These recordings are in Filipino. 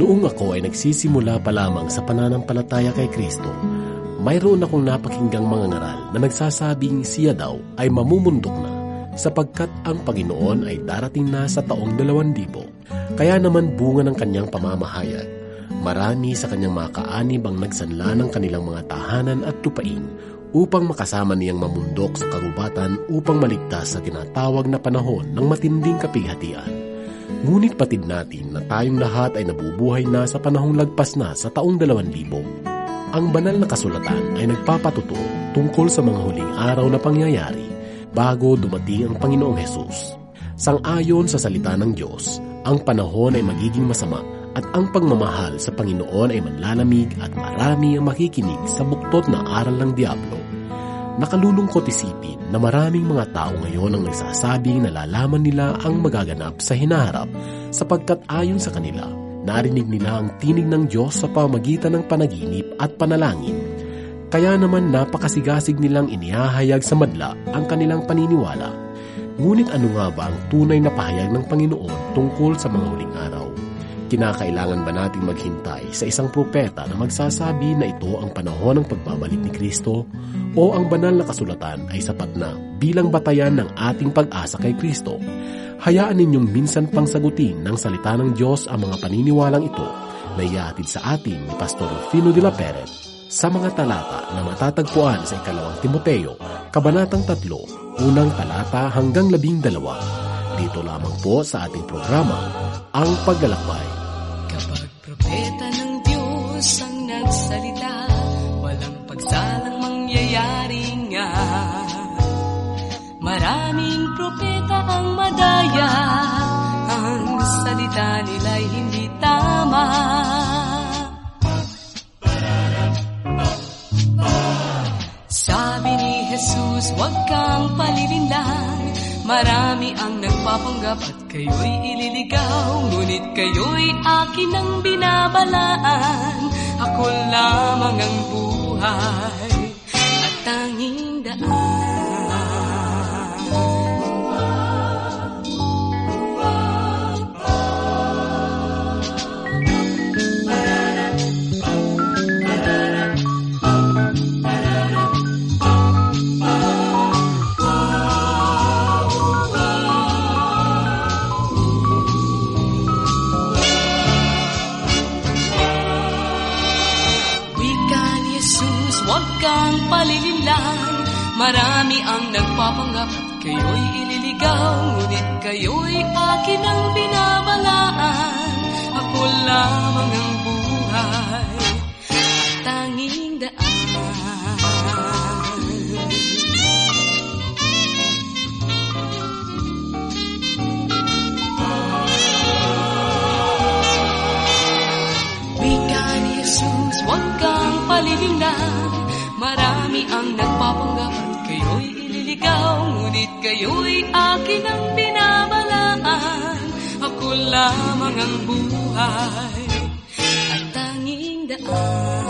Noong ako ay nagsisimula pa lamang sa pananampalataya kay Kristo, mayroon akong napakinggang mga ngaral na nagsasabing siya daw ay mamumundok na sapagkat ang Panginoon ay darating na sa taong 2000. Kaya naman bunga ng kanyang pamamahayag, marami sa kanyang mga kaanib ang nagsanla ng kanilang mga tahanan at lupain upang makasama niyang mamundok sa kagubatan upang maligtas sa tinatawag na panahon ng matinding kapighatian. Ngunit patid natin na tayong lahat ay nabubuhay na sa panahong lagpas na sa taong 2000. Ang banal na kasulatan ay nagpapatutuo tungkol sa mga huling araw na pangyayari bago dumating ang Panginoong Hesus. Sang-ayon sa salita ng Diyos, ang panahon ay magiging masama at ang pagmamahal sa Panginoon ay manlalamig at marami ang makikinig sa buktot na aral ng Diablo. Nakalulungkot isipin na maraming mga tao ngayon ang nagsasabing nalalaman nila ang magaganap sa hinaharap sapagkat ayon sa kanila, narinig nila ang tinig ng Diyos sa pamagitan ng panaginip at panalangin. Kaya naman napakasigasig nilang inihahayag sa madla ang kanilang paniniwala. Ngunit ano nga ba ang tunay na pahayag ng Panginoon tungkol sa mga huling araw? Kinakailangan ba nating maghintay sa isang propeta na magsasabi na ito ang panahon ng pagbabalik ni Kristo? O ang banal na kasulatan ay sapat na bilang batayan ng ating pag-asa kay Kristo? Hayaan ninyong minsan pang sagutin ng salita ng Diyos ang mga paniniwalang ito na ihahatid sa atin ni Pastor Rufino de la Peret sa mga talata na matatagpuan sa 2 Timoteo, Kabanatang 3, unang talata hanggang 12. Dito lamang po sa ating programa, Ang Paglalakbay. Kapag propeta ng Diyos ang nagsalita, walang pagsalang mangyayari nga. Maraming propeta ang madaya, ang salita nila'y hindi tama. Sabi ni Jesus, huwag kang palilinlang. Marami ang nagpapanggap at kayo'y ililigaw, ngunit kayo'y akin ang binabalaan. Ako lamang ang buhay at tanging daan. Marami ang nagpapanggap at kayo'y ililigaw, ngunit kayo'y akin ang binabalaan. Ako lamang ang buhay at tanging daan. Wika ni Jesus, huwag kang palilinlang. Marami ang nagpapanggap at kayo'y ililigaw, ngunit kayo'y akin ang binabalaan. Ako lamang ang buhay at tanging daan.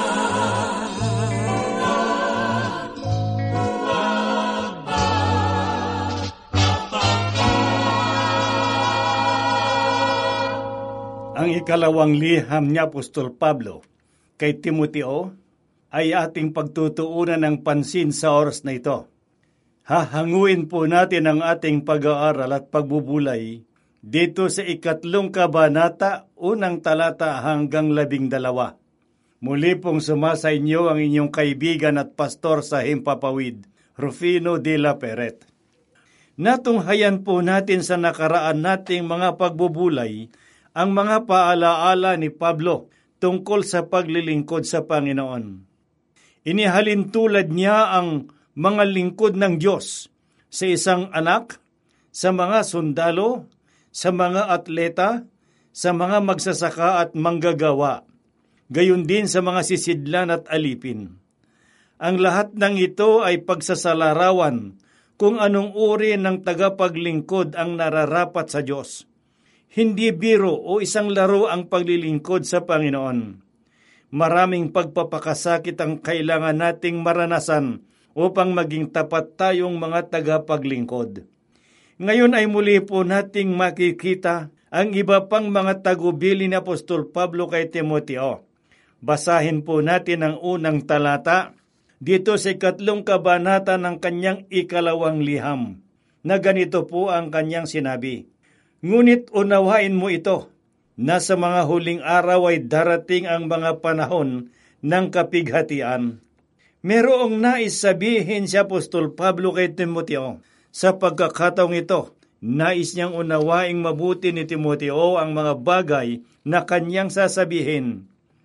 Ang ikalawang liham ni Apostol Pablo kay Timoteo ay ating pagtutuunan ng pansin sa oras na ito. Hahanguin po natin ang ating pag-aaral at pagbubulay dito sa 3 kabanata, unang talata hanggang 12. Muli pong sumasa inyo ang inyong kaibigan at pastor sa Himpapawid, Rufino de la Peret. Natunghayan po natin sa nakaraan nating mga pagbubulay ang mga paalaala ni Pablo tungkol sa paglilingkod sa Panginoon. Inihalin tulad niya ang mga lingkod ng Diyos sa isang anak, sa mga sundalo, sa mga atleta, sa mga magsasaka at manggagawa, gayon din sa mga sisidlan at alipin. Ang lahat ng ito ay pagsasalarawan kung anong uri ng tagapaglingkod ang nararapat sa Diyos. Hindi biro o isang laro ang paglilingkod sa Panginoon. Maraming pagpapakasakit ang kailangan nating maranasan upang maging tapat tayong mga tagapaglingkod. Ngayon ay muli po nating makikita ang iba pang mga tagubili ni Apostol Pablo kay Timoteo. Basahin po natin ang unang talata dito sa 3 kabanata ng kanyang 2 liham, na ganito po ang kanyang sinabi. Ngunit unawain mo ito, na sa mga huling araw ay darating ang mga panahon ng kapighatian. Merong nais sabihin si Apostol Pablo kay Timoteo. Sa pagkakataong ito, nais niyang unawaing mabuti ni Timoteo ang mga bagay na kanyang sasabihin.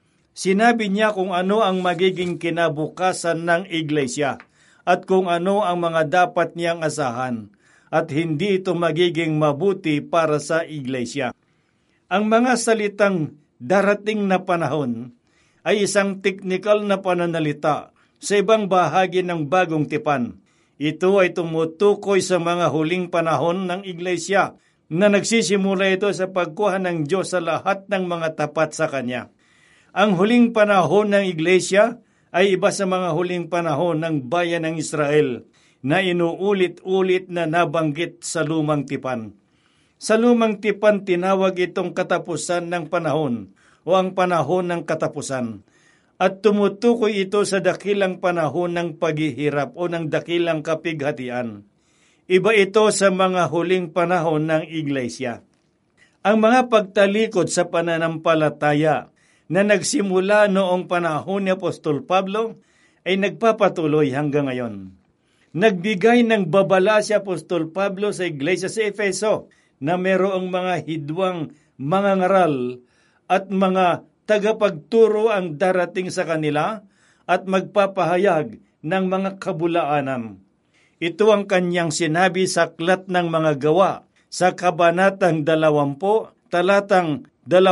Sinabi niya kung ano ang magiging kinabukasan ng iglesia at kung ano ang mga dapat niyang asahan, at hindi ito magiging mabuti para sa iglesia. Ang mga salitang darating na panahon ay isang teknikal na pananalita sa ibang bahagi ng bagong tipan. Ito ay tumutukoy sa mga huling panahon ng iglesia na nagsisimula ito sa pagkuha ng Diyos sa lahat ng mga tapat sa Kanya. Ang huling panahon ng iglesia ay iba sa mga huling panahon ng bayan ng Israel na inuulit-ulit na nabanggit sa lumang tipan. Sa lumang tipan, tinawag itong katapusan ng panahon o ang panahon ng katapusan. At tumutukoy ito sa dakilang panahon ng paghihirap o ng dakilang kapighatian. Iba ito sa mga huling panahon ng iglesia. Ang mga pagtalikod sa pananampalataya na nagsimula noong panahon ni Apostol Pablo ay nagpapatuloy hanggang ngayon. Nagbigay ng babala si Apostol Pablo sa iglesia sa Efeso na merong mga hidwang mga ngaral at mga tagapagturo ang darating sa kanila at magpapahayag ng mga kabulaanan. Ito ang kanyang sinabi sa Aklat ng Mga Gawa sa kabanatang 20, talatang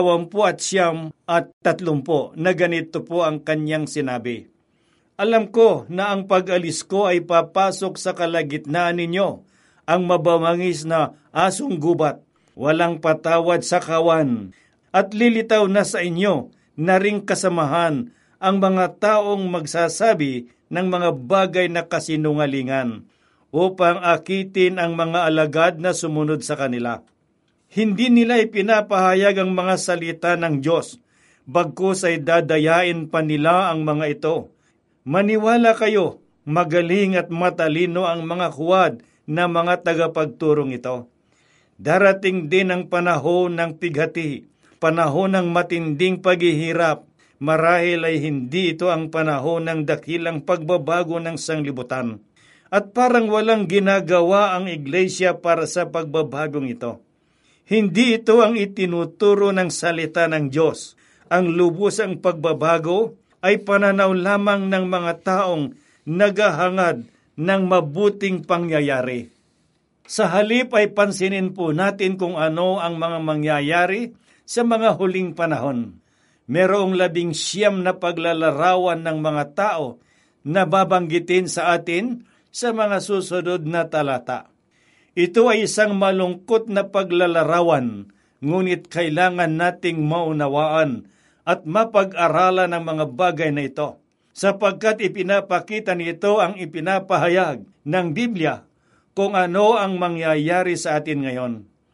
29 at 30 na ganito po ang kanyang sinabi. Alam ko na ang pag-alis ko ay papasok sa kalagitnaan ninyo, ang mabamangis na asong gubat, walang patawad sa kawan, at lilitaw na sa inyo na ring kasamahan ang mga taong magsasabi ng mga bagay na kasinungalingan upang akitin ang mga alagad na sumunod sa kanila. Hindi nila ipinapahayag ang mga salita ng Diyos, bagkus ay dadayain pa nila ang mga ito. Maniwala kayo, magaling at matalino ang mga huwad na mga tagapagturong ito. Darating din ang panahon ng pighati, panahon ng matinding paghihirap. Marahil ay hindi ito ang panahon ng dakilang pagbabago ng sanglibutan. At parang walang ginagawa ang iglesia para sa pagbabagong ito. Hindi ito ang itinuturo ng salita ng Diyos. Ang lubusang pagbabago ay pananaw lamang ng mga taong naghahangad ng mabuting pangyayari. Sa halip ay pansinin po natin kung ano ang mga mangyayari sa mga huling panahon. Merong 19 na paglalarawan ng mga tao na babanggitin sa atin sa mga susunod na talata. Ito ay isang malungkot na paglalarawan, ngunit kailangan nating maunawaan at mapag-aralan ang mga bagay na ito, sapagkat ipinapakita nito ang ipinapahayag ng Biblia kung ano ang mangyayari sa atin ngayon.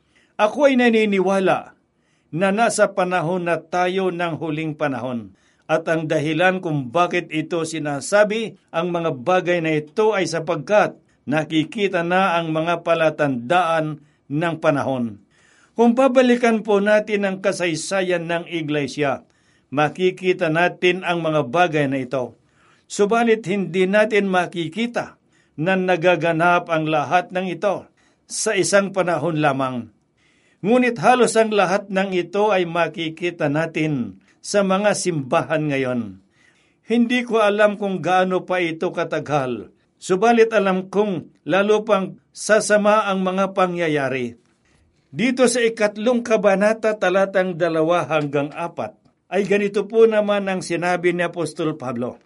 Ako ay naniniwala na nasa panahon na tayo ng huling panahon, at ang dahilan kung bakit ito sinasabi ang mga bagay na ito ay sapagkat nakikita na ang mga palatandaan ng panahon. Kung babalikan po natin ang kasaysayan ng iglesia, makikita natin ang mga bagay na ito. Subalit hindi natin makikita na nagaganap ang lahat ng ito sa isang panahon lamang. Ngunit halos ang lahat ng ito ay makikita natin sa mga simbahan ngayon. Hindi ko alam kung gaano pa ito katagal, subalit alam kong lalo pang sasama ang mga pangyayari. Dito sa 3 kabanata talatang 2 hanggang 4 ay ganito po naman ang sinabi ni Apostol Pablo.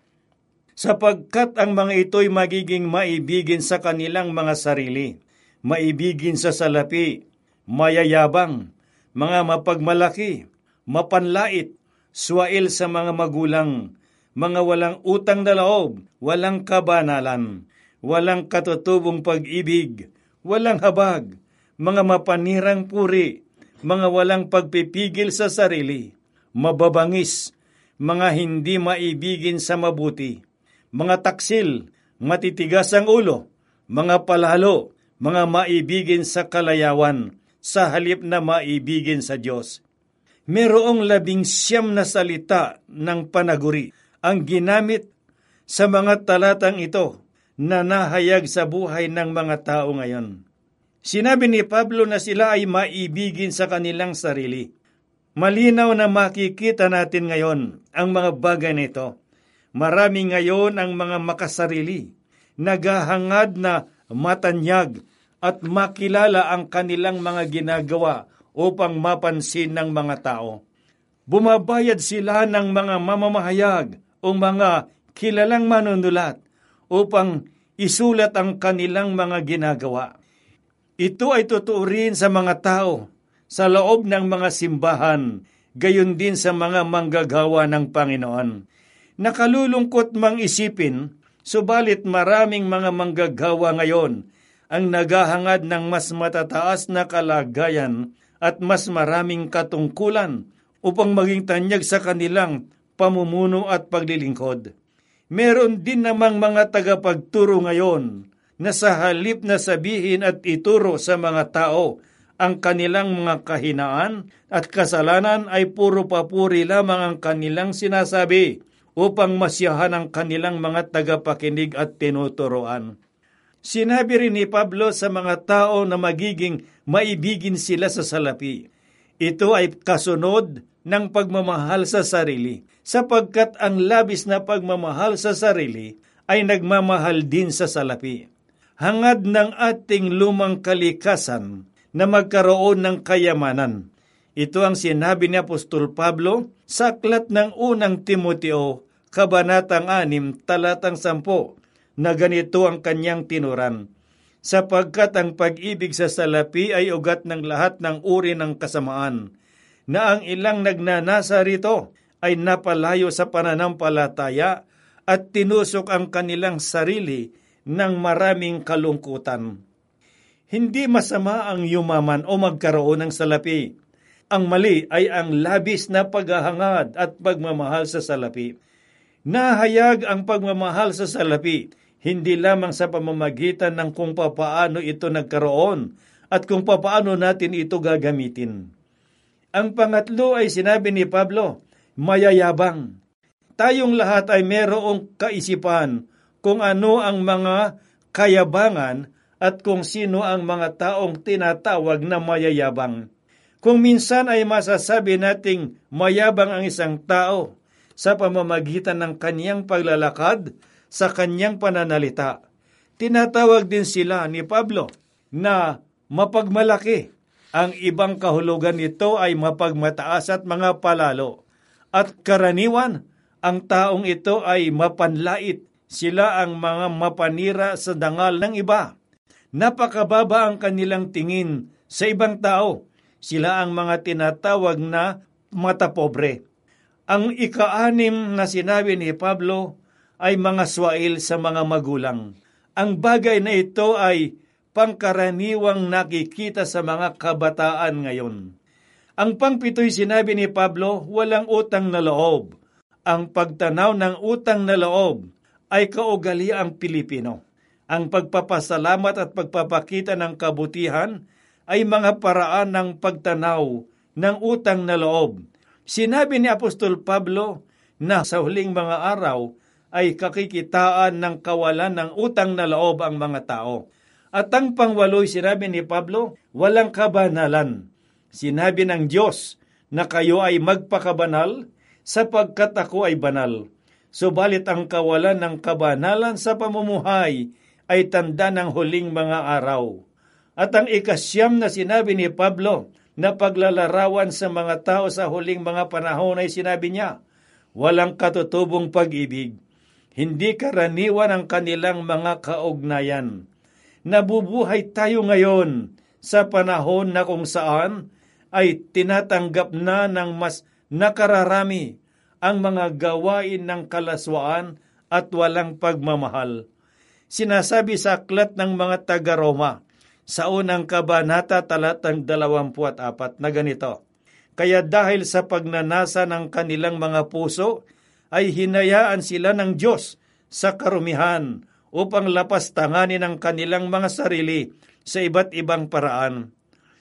Sapagkat ang mga ito'y magiging maibigin sa kanilang mga sarili, maibigin sa salapi, mayayabang, mga mapagmalaki, mapanlait, suwail sa mga magulang, mga walang utang na loob, walang kabanalan, walang katutubong pag-ibig, walang habag, mga mapanirang puri, mga walang pagpipigil sa sarili, mababangis, mga hindi maibigin sa mabuti, mga taksil, matitigas ang ulo, mga palalo, mga maibigin sa kalayawan, sa halip na maibigin sa Diyos. Merong 19 na salita ng panaguri ang ginamit sa mga talatang ito na nahayag sa buhay ng mga tao ngayon. Sinabi ni Pablo na sila ay maibigin sa kanilang sarili. Malinaw na makikita natin ngayon ang mga bagay nito. Marami ngayon ang mga makasarili, naghahangad na matanyag at makilala ang kanilang mga ginagawa upang mapansin ng mga tao. Bumabayad sila ng mga mamamahayag o mga kilalang manunulat upang isulat ang kanilang mga ginagawa. Ito ay totoo rin sa mga tao sa loob ng mga simbahan, gayon din sa mga manggagawa ng Panginoon. Nakalulungkot mang isipin, subalit maraming mga manggagawa ngayon ang naghahangad ng mas matataas na kalagayan at mas maraming katungkulan upang maging tanyag sa kanilang pamumuno at paglilingkod. Meron din namang mga tagapagturo ngayon na sa halip na sabihin at ituro sa mga tao ang kanilang mga kahinaan at kasalanan ay puro papuri lamang ang kanilang sinasabi upang masiyahan ang kanilang mga tagapakinig at tinuturoan. Sinabi rin ni Pablo sa mga tao na magiging maibigin sila sa salapi. Ito ay kasunod ng pagmamahal sa sarili, sapagkat ang labis na pagmamahal sa sarili ay nagmamahal din sa salapi. Hangad ng ating lumang kalikasan na magkaroon ng kayamanan. Ito ang sinabi ni Apostol Pablo sa aklat ng unang Timoteo, Kabanatang 6, talatang 10, na ganito ang kanyang tinuran, sapagkat ang pag-ibig sa salapi ay ugat ng lahat ng uri ng kasamaan, na ang ilang nagnanasa rito ay napalayo sa pananampalataya at tinusok ang kanilang sarili ng maraming kalungkutan. Hindi masama ang yumaman o magkaroon ng salapi. Ang mali ay ang labis na paghahangad at pagmamahal sa salapi. Nahayag ang pagmamahal sa salapi hindi lamang sa pamamagitan ng kung papaano ito nagkaroon at kung papaano natin ito gagamitin. Ang pangatlo ay sinabi ni Pablo, mayayabang. Tayong lahat ay merong kaisipan kung ano ang mga kayabangan at kung sino ang mga taong tinatawag na mayayabang. Kung minsan ay masasabi nating mayabang ang isang tao sa pamamagitan ng kaniyang paglalakad, sa kanyang pananalita. Tinatawag din sila ni Pablo na mapagmalaki. Ang ibang kahulugan nito ay mapagmataas at mga palalo. At karaniwan, ang taong ito ay mapanlait. Sila ang mga mapanira sa dangal ng iba. Napakababa ang kanilang tingin sa ibang tao. Sila ang mga tinatawag na matapobre. Ang ika-6 na sinabi ni Pablo ay mga swail sa mga magulang. Ang bagay na ito ay pangkaraniwang nakikita sa mga kabataan ngayon. Ang pang-7 sinabi ni Pablo, walang utang na loob. Ang pagtanaw ng utang na loob ay kaugaliang Pilipino. Ang pagpapasalamat at pagpapakita ng kabutihan ay mga paraan ng pagtanaw ng utang na loob. Sinabi ni Apostol Pablo na sa huling mga araw ay kakikitaan ng kawalan ng utang na loob ang mga tao. At ang pang-8 sinabi ni Pablo, walang kabanalan. Sinabi ng Diyos na kayo ay magpakabanal sapagkat ako ay banal. Subalit ang kawalan ng kabanalan sa pamumuhay ay tanda ng huling mga araw. At ang 9 na sinabi ni Pablo na paglalarawan sa mga tao sa huling mga panahon ay sinabi niya, walang katutubong pag-ibig. Hindi karaniwan ang kanilang mga kaugnayan. Nabubuhay tayo ngayon sa panahon na kung saan ay tinatanggap na ng mas nakararami ang mga gawain ng kalaswaan at walang pagmamahal. Sinasabi sa aklat ng mga taga-Roma, sa unang kabanata talatang 24 na ganito, "Kaya dahil sa pagnanasa ng kanilang mga puso, ay hinayaan sila ng Diyos sa karumihan upang lapastanganin ang kanilang mga sarili sa iba't ibang paraan.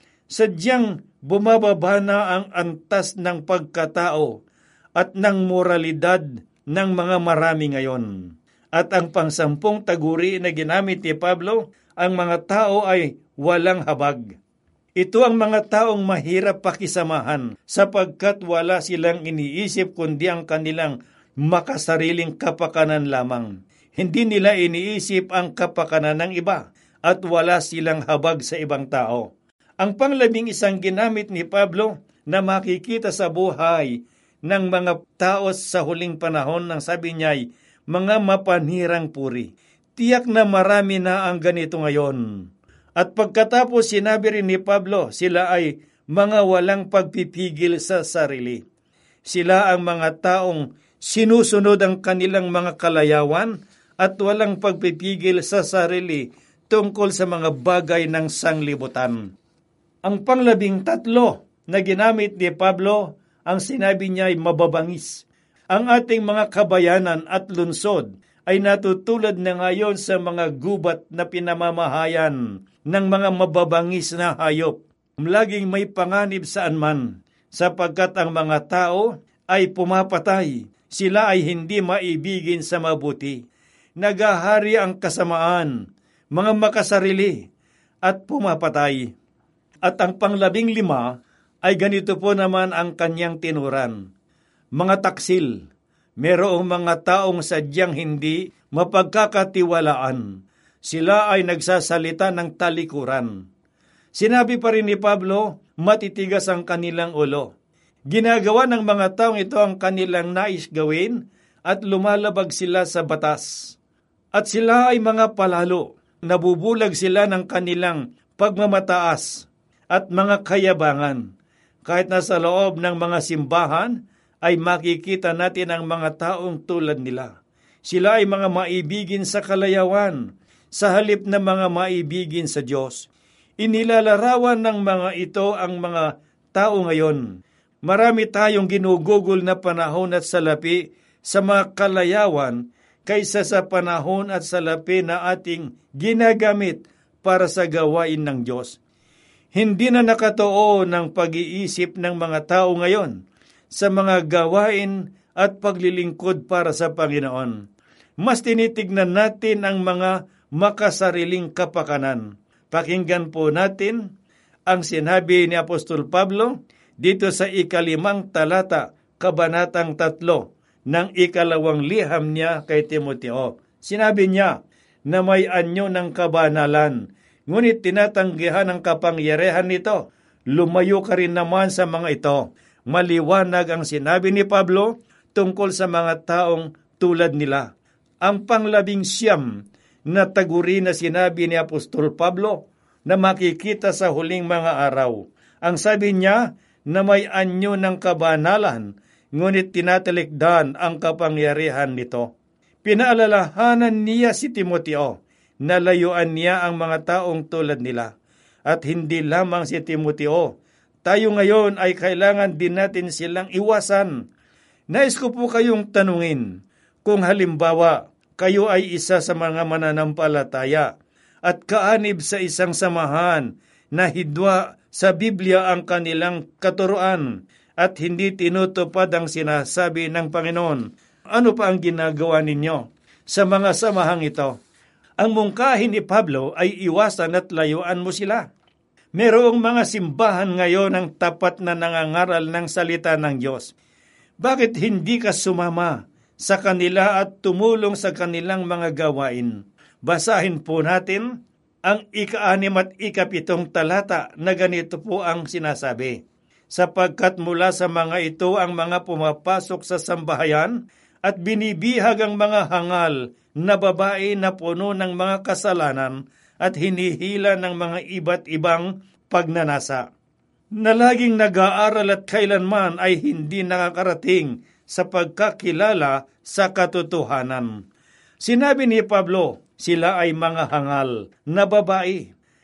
Sadyang bumababa na ang antas ng pagkatao at ng moralidad ng mga marami ngayon." At ang pangsampung taguri na ginamit ni Pablo, ang mga tao ay walang habag. Ito ang mga taong mahirap pakisamahan sapagkat wala silang iniisip kundi ang kanilang makasariling kapakanan lamang. Hindi nila iniisip ang kapakanan ng iba at wala silang habag sa ibang tao. Ang pang-11 ginamit ni Pablo na makikita sa buhay ng mga tao sa huling panahon, ng sabi niya ay mga mapanirang puri. Tiyak na marami na ang ganito ngayon. At pagkatapos sinabi rin ni Pablo, sila ay mga walang pagpipigil sa sarili. Sila ang mga taong sinusunod ang kanilang mga kalayawan at walang pagpipigil sa sarili tungkol sa mga bagay ng sanglibutan. Ang pang-13 na ginamit ni Pablo, ang sinabi niya ay mababangis. Ang ating mga kabayanan at lungsod ay natutulad na ngayon sa mga gubat na pinamamahayan ng mga mababangis na hayop. Laging may panganib saan man, sapagkat ang mga tao ay pumapatay. Sila ay hindi maibigin sa mabuti. Nagahari ang kasamaan, mga makasarili, at pumapatay. At ang pang-15 ay ganito po naman ang kanyang tinuran. Mga taksil, merong mga taong sadyang hindi mapagkakatiwalaan. Sila ay nagsasalita ng talikuran. Sinabi pa rin ni Pablo, matitigas ang kanilang ulo. Ginagawa ng mga taong ito ang kanilang nais gawin at lumalabag sila sa batas. At sila ay mga palalo. Nabubulag sila ng kanilang pagmamataas at mga kayabangan. Kahit nasa loob ng mga simbahan, ay makikita natin ang mga taong tulad nila. Sila ay mga maibigin sa kalayawan, sa halip na mga maibigin sa Diyos. Inilalarawan ng mga ito ang mga tao ngayon. Marami tayong ginugugol na panahon at salapi sa mga kalayawan kaysa sa panahon at salapi na ating ginagamit para sa gawain ng Diyos. Hindi na nakatuon ng pag-iisip ng mga tao ngayon sa mga gawain at paglilingkod para sa Panginoon. Mas tinitignan natin ang mga makasariling kapakanan. Pakinggan po natin ang sinabi ni Apostol Pablo dito sa 5 talata, kabanatang 3 ng 2 liham niya kay Timoteo. Sinabi niya na may anyo ng kabanalan, ngunit tinatanggihan ang kapangyarihan nito. Lumayo ka rin naman sa mga ito. Maliwanag ang sinabi ni Pablo tungkol sa mga taong tulad nila. Ang pang-19 na taguri na sinabi ni Apostol Pablo na makikita sa huling mga araw. Ang sabi niya na may anyo ng kabanalan, ngunit tinatalikdan ang kapangyarihan nito. Pinaalalahanan niya si Timoteo na layuan niya ang mga taong tulad nila. At hindi lamang si Timoteo, tayo ngayon ay kailangan din natin silang iwasan. Nais ko po kayong tanungin, kung halimbawa kayo ay isa sa mga mananampalataya at kaanib sa isang samahan na hidwa sa Biblia ang kanilang katuruan at hindi tinutupad ang sinasabi ng Panginoon, ano pa ang ginagawa ninyo sa mga samahang ito? Ang mungkahin ni Pablo ay iwasan at layuan mo sila. Merong mga simbahan ngayon ang tapat na nangangaral ng salita ng Diyos. Bakit hindi ka sumama sa kanila at tumulong sa kanilang mga gawain? Basahin po natin ang 6 at 7 talata na ganito po ang sinasabi. Sapagkat mula sa mga ito ang mga pumapasok sa sambahayan at binibihag ang mga hangal na babae na puno ng mga kasalanan at hinihila ng mga iba't ibang pagnanasa, na laging nag-aaral at kailanman ay hindi nakakarating sa pagkakilala sa katotohanan. Sinabi ni Pablo, sila ay mga hangal na babae.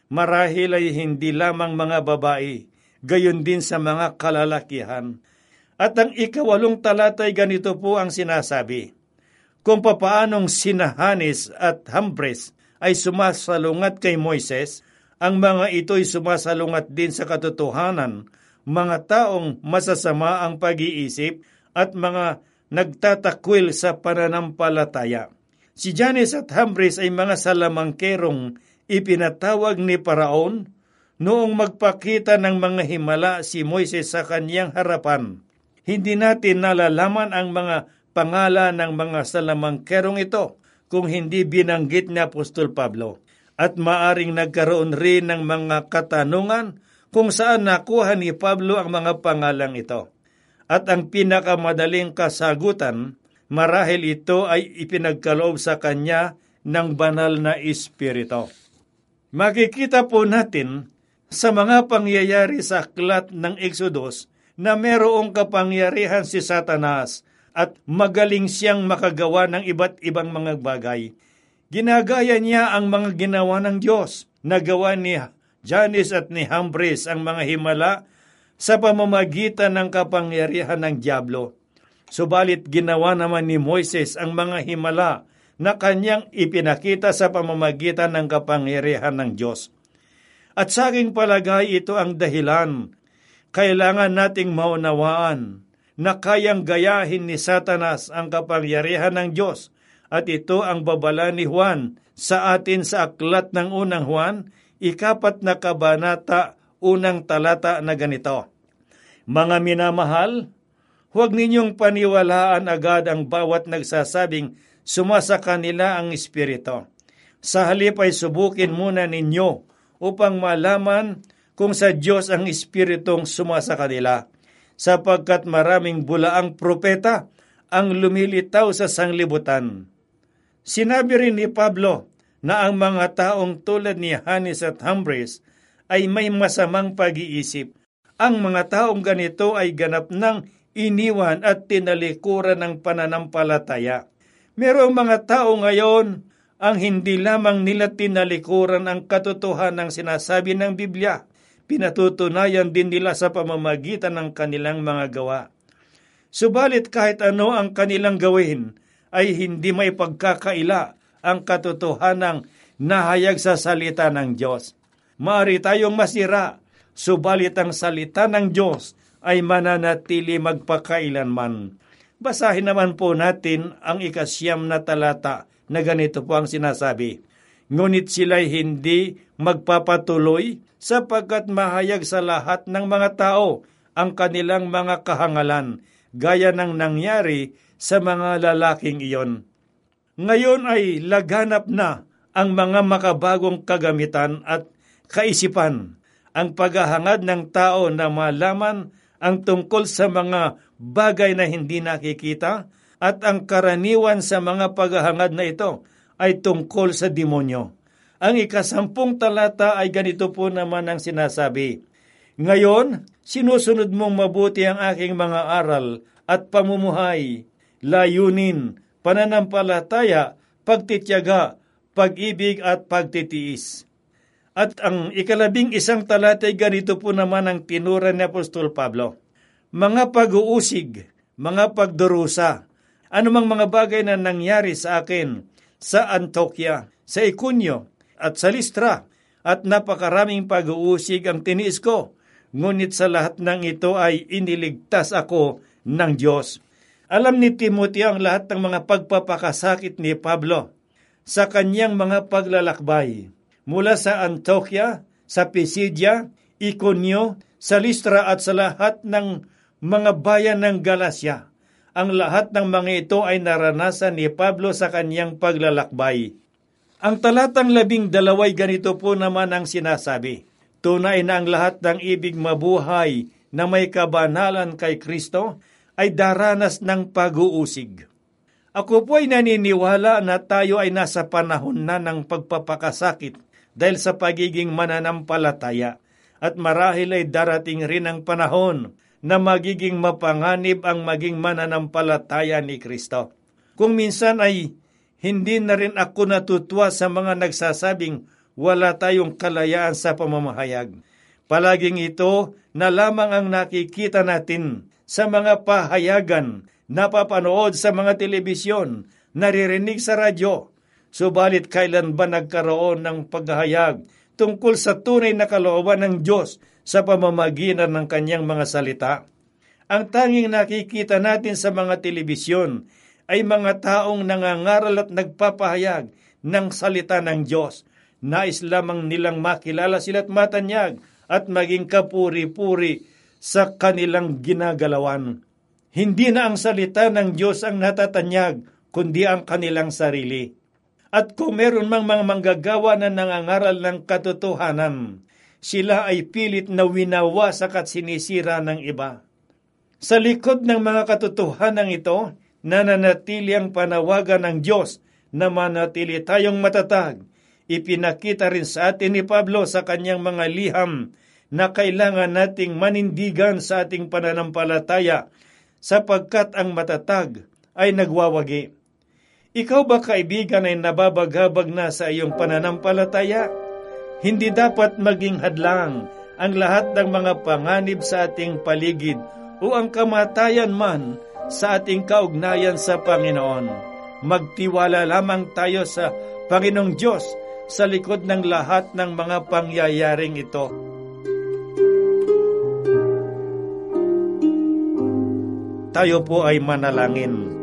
marahil ay hindi lamang mga babae, gayon din sa mga kalalakihan. At ang 8 talata ay ganito po ang sinasabi, kung papaanong sina Hanes at Jambres ay sumasalungat kay Moises, ang mga ito'y sumasalungat din sa katotohanan, mga taong masasama ang pag-iisip at mga nagtatakwil sa pananampalataya. Si Hanes at Jambres ay mga salamangkerong ipinatawag ni Paraon noong magpakita ng mga himala si Moises sa kanyang harapan. Hindi natin nalalaman ang mga pangalan ng mga salamangkerong ito kung hindi binanggit ni Apostol Pablo. At maaring nagkaroon rin ng mga katanungan kung saan nakuha ni Pablo ang mga pangalang ito. At ang pinakamadaling kasagutan, marahil ito ay ipinagkaloob sa kanya ng banal na Espiritu. Makikita po natin sa mga pangyayari sa aklat ng Exodus na merong kapangyarihan si Satanas at magaling siyang makagawa ng iba't ibang mga bagay. Ginagaya niya ang mga ginawa ng Diyos. Nagawa ni Hanes at ni Jambres ang mga himala sa pamamagitan ng kapangyarihan ng Diablo. Subalit ginawa naman ni Moises ang mga himala na kanyang ipinakita sa pamamagitan ng kapangyarihan ng Diyos. At sa aking palagay, ito ang dahilan. Kailangan nating maunawaan na kayang gayahin ni Satanas ang kapangyarihan ng Diyos. At ito ang babala ni Juan sa atin sa aklat ng unang Juan, 4 na kabanata, 1 talata na ganito. Mga minamahal, huwag ninyong paniwalaan agad ang bawat nagsasabing sumasa kanila ang Espiritu. Sa halip ay subukin muna ninyo upang malaman kung sa Diyos ang Espiritong sumasa kanila, sapagkat maraming bulaang propeta ang lumilitaw sa sanglibutan. Sinabi rin ni Pablo na ang mga taong tulad ni Hanes at Jambres ay may masamang pag-iisip. Ang mga taong ganito ay ganap ng iniwan at tinalikuran ng pananampalataya. Merong mga tao ngayon ang hindi lamang nila tinalikuran ang katotohanan ng sinasabi ng Biblia, pinatutunayan din nila sa pamamagitan ng kanilang mga gawa. Subalit kahit ano ang kanilang gawin, ay hindi may pagkakaila ang katotohanang nahayag sa salita ng Diyos. Maaari tayong masira, subalit ang salita ng Diyos ay mananatili magpakailanman. Basahin naman po natin ang 9 na talata na ganito po ang sinasabi. Ngunit sila'y hindi magpapatuloy sapagkat mahayag sa lahat ng mga tao ang kanilang mga kahangalan, gaya ng nangyari sa mga lalaking iyon. Ngayon ay laganap na ang mga makabagong kagamitan at kaisipan, ang paghahangad ng tao na malaman ang tungkol sa mga bagay na hindi nakikita, at ang karaniwan sa mga paghahangad na ito ay tungkol sa demonyo. Ang 10 talata ay ganito po naman ang sinasabi. Ngayon, sinusunod mong mabuti ang aking mga aral at pamumuhay, layunin, pananampalataya, pagtityaga, pag-ibig at pagtitiis. At ang 11 talata ay ganito po naman ang tinura ni Apostol Pablo. Mga pag-uusig, mga pagdurusa, anumang mga bagay na nangyari sa akin sa Antioquia, sa Iconio at sa Listra, at napakaraming pag-uusig ang tiniis ko, ngunit sa lahat ng ito ay iniligtas ako ng Diyos. Alam ni Timoteo ang lahat ng mga pagpapakasakit ni Pablo sa kanyang mga paglalakbay mula sa Antioquia, sa Pisidia, Iconio, sa Listra at sa lahat ng mga bayan ng Galacia. Ang lahat ng mga ito ay naranasan ni Pablo sa kanyang paglalakbay. Ang talatang 12 ay ganito po naman ang sinasabi. Tunay na ang lahat ng ibig mabuhay na may kabanalan kay Kristo ay daranas ng pag-uusig. Ako po ay naniniwala na tayo ay nasa panahon na ng pagpapakasakit dahil sa pagiging mananampalataya, at marahil ay darating rin ang panahon na magiging mapanganib ang maging mananampalataya ni Kristo. Kung minsan ay hindi na rin ako natutuwa sa mga nagsasabing wala tayong kalayaan sa pamamahayag. Palaging ito na lamang ang nakikita natin sa mga pahayagan, napapanood sa mga telebisyon, naririnig sa radyo. Subalit kailan ba nagkaroon ng paghahayag tungkol sa tunay na kalooban ng Diyos sa pamamagitan ng kanyang mga salita? Ang tanging nakikita natin sa mga telebisyon ay mga taong nangangaral at nagpapahayag ng salita ng Diyos. Nais lamang nilang makilala sila't matanyag at maging kapuri-puri sa kanilang ginagalawan. Hindi na ang salita ng Diyos ang natatanyag, kundi ang kanilang sarili. At kung meron mang mga manggagawa na nangangaral ng katotohanan, sila ay pilit na winawasak at sinisira ng iba. Sa likod ng mga katotohanan ito, nananatili ang panawagan ng Diyos na manatili tayong matatag. Ipinakita rin sa atin ni Pablo sa kanyang mga liham na kailangan nating manindigan sa ating pananampalataya sapagkat ang matatag ay nagwawagi. Ikaw ba, kaibigan, ay nababagabag na sa iyong pananampalataya? Hindi dapat maging hadlang ang lahat ng mga panganib sa ating paligid o ang kamatayan man sa ating kaugnayan sa Panginoon. Magtiwala lamang tayo sa Panginoong Diyos sa likod ng lahat ng mga pangyayaring ito. Tayo po ay manalangin.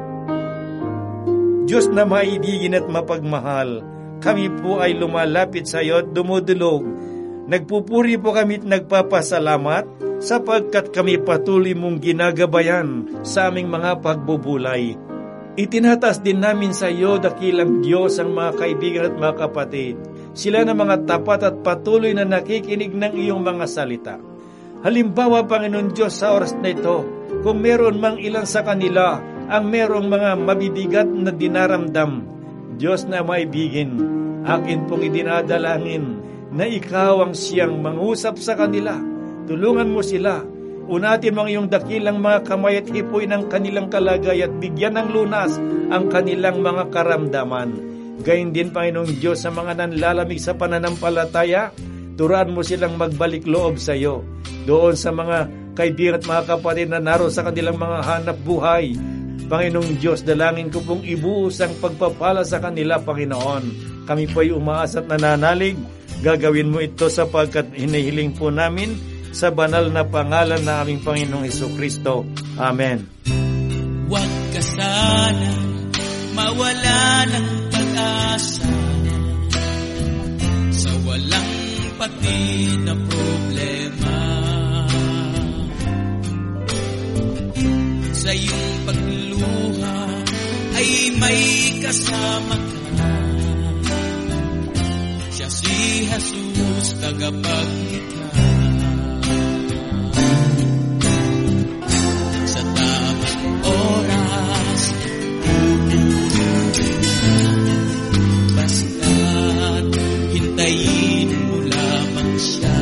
Diyos na maidigin at mapagmahal, kami po ay lumalapit sa iyo at dumudulog. Nagpupuri po kami at nagpapasalamat sapagkat kami patuloy mong ginagabayan sa aming mga pagbubulay. Itinataas din namin sa iyo, dakilang Diyos, ang mga kaibigan at mga kapatid. Sila na mga tapat at patuloy na nakikinig ng iyong mga salita. Halimbawa, Panginoon Diyos, sa oras na ito, kung meron mang ilan sa kanila ang merong mga mabibigat na dinaramdam, Diyos na maibigin, akin pong idinadalangin na ikaw ang siyang mangusap sa kanila. Tulungan mo sila. Unatin mo ang iyong dakilang mga kamay at hipoy ng kanilang kalagay at bigyan ng lunas ang kanilang mga karamdaman. Gayun din, Panginoong Diyos, sa mga nanlalamig sa pananampalataya, turuan mo silang magbalik loob sa iyo. Doon sa mga kaibigan at mga kapatid na naroon sa kanilang mga hanap buhay, Panginoong Diyos, dalangin ko pong ibuhos ang pagpapala sa kanila, Panginoon. Kami po ay umaasa at nananalig. Gagawin mo ito sapagkat hinihiling po namin sa banal na pangalan na aming Panginoong Hesukristo. Amen. Huwag ka sana mawala ng pag-asa sa walang patid na problema. Sa iyong pagluha ay may kasama ka. Siya si Jesus, tagapaglikha. Sa tamang oras, basta't hintayin mo lamang siya.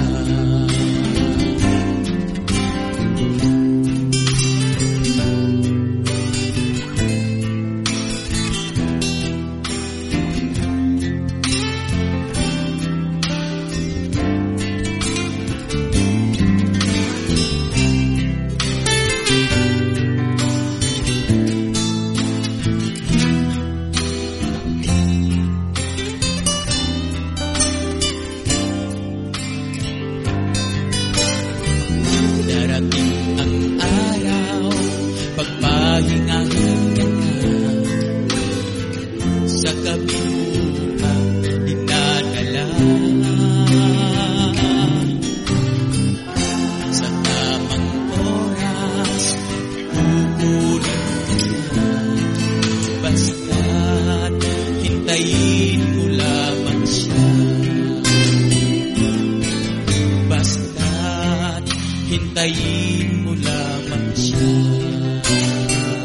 Hintayin mo lamang siya.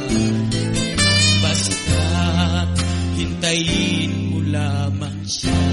Basta't hintayin mo lamang siya.